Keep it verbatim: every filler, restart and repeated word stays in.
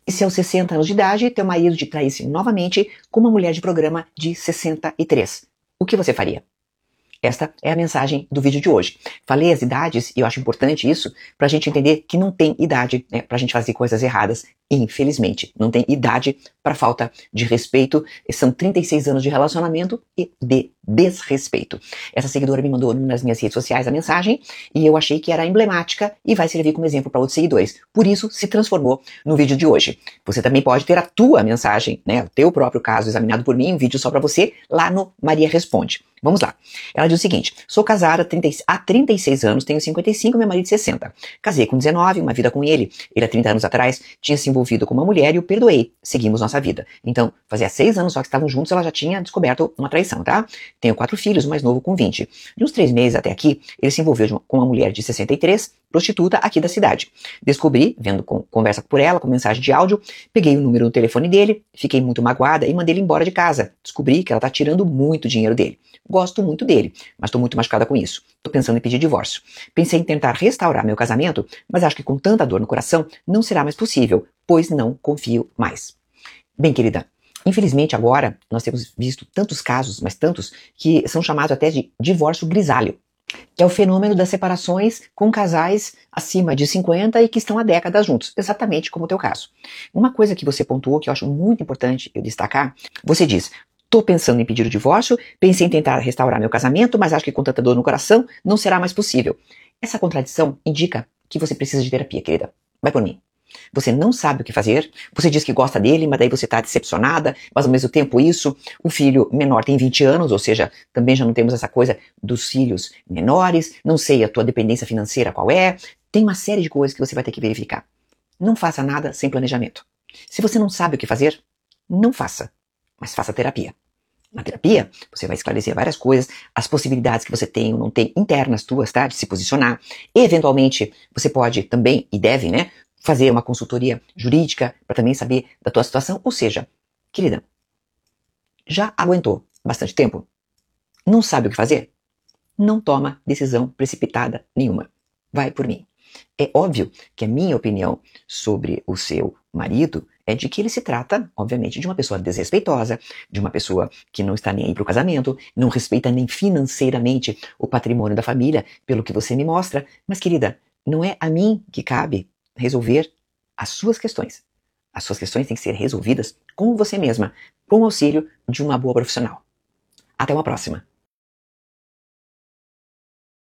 E se aos sessenta anos de idade, teu marido te traísse novamente com uma mulher de programa de sessenta e três? O que você faria? Esta é a mensagem do vídeo de hoje. Falei as idades e eu acho importante isso para a gente entender que não tem idade, né, para a gente fazer coisas erradas. Infelizmente, não tem idade para falta de respeito. São trinta e seis anos de relacionamento e de desrespeito. Essa seguidora me mandou nas minhas redes sociais a mensagem e eu achei que era emblemática e vai servir como exemplo para outros seguidores. Por isso, se transformou no vídeo de hoje. Você também pode ter a tua mensagem, né, o teu próprio caso examinado por mim, um vídeo só para você, lá no Maria Responde. Vamos lá. Ela diz o seguinte: sou casada há trinta e seis anos, tenho cinquenta e cinco, meu marido sessenta. Casei com dezenove, uma vida com ele. Ele há trinta anos atrás tinha se envolvido com uma mulher e o perdoei. Seguimos nossa vida. Então, fazia seis anos só que estavam juntos, ela já tinha descoberto uma traição, tá? Tenho quatro filhos, o mais novo com vinte. De uns três meses até aqui, ele se envolveu de uma, com uma mulher de sessenta e três, prostituta aqui da cidade. Descobri, vendo com, conversa por ela, com mensagem de áudio, peguei o número do telefone dele, fiquei muito magoada e mandei ele embora de casa. Descobri que ela tá tirando muito dinheiro dele. Gosto muito dele, mas estou muito machucada com isso. Estou pensando em pedir divórcio. Pensei em tentar restaurar meu casamento, mas acho que com tanta dor no coração não será mais possível, pois não confio mais. Bem, querida, infelizmente agora nós temos visto tantos casos, mas tantos, que são chamados até de divórcio grisalho, que é o fenômeno das separações com casais acima de cinquenta e que estão há décadas juntos, exatamente como o teu caso. Uma coisa que você pontuou, que eu acho muito importante eu destacar, você diz: estou pensando em pedir o divórcio, pensei em tentar restaurar meu casamento, mas acho que com tanta dor no coração não será mais possível. Essa contradição indica que você precisa de terapia, querida. Vai por mim. Você não sabe o que fazer, você diz que gosta dele, mas daí você está decepcionada, mas ao mesmo tempo isso, o filho menor tem vinte anos, ou seja, também já não temos essa coisa dos filhos menores, não sei a tua dependência financeira qual é, tem uma série de coisas que você vai ter que verificar. Não faça nada sem planejamento. Se você não sabe o que fazer, não faça, mas faça terapia. Na terapia, você vai esclarecer várias coisas, as possibilidades que você tem ou não tem internas tuas, tá? De se posicionar. E, eventualmente, você pode também, e deve, né, fazer uma consultoria jurídica para também saber da tua situação. Ou seja, querida, já aguentou bastante tempo? Não sabe o que fazer? Não toma decisão precipitada nenhuma. Vai por mim. É óbvio que a minha opinião sobre o seu marido é de que ele se trata, obviamente, de uma pessoa desrespeitosa, de uma pessoa que não está nem aí para o casamento, não respeita nem financeiramente o patrimônio da família, pelo que você me mostra. Mas, querida, não é a mim que cabe resolver as suas questões. As suas questões têm que ser resolvidas com você mesma, com o auxílio de uma boa profissional. Até uma próxima.